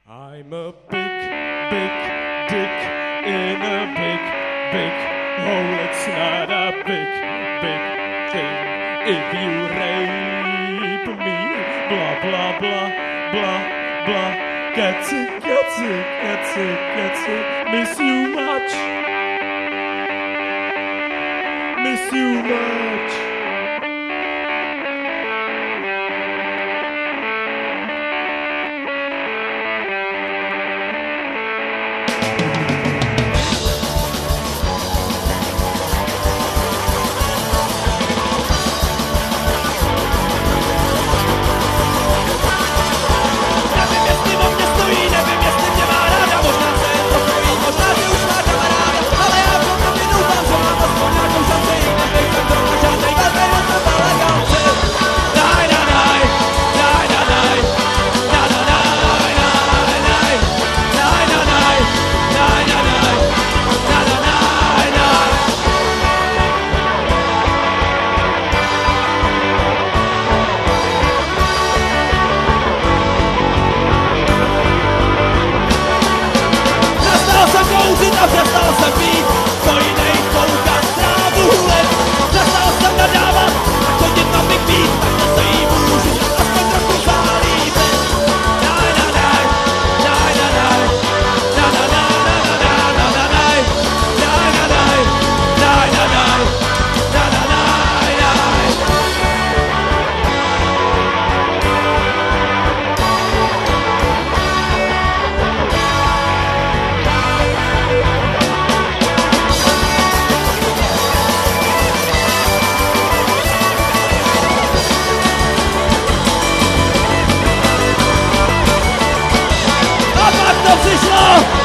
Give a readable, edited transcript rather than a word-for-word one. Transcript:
I'm a big, big dick in a big, big hole. It's not a big, big thing if you rape me. Blah, blah, blah, blah, blah. Gets it, gets it, gets it, gets it. Miss you much. Miss you much. Přišlo!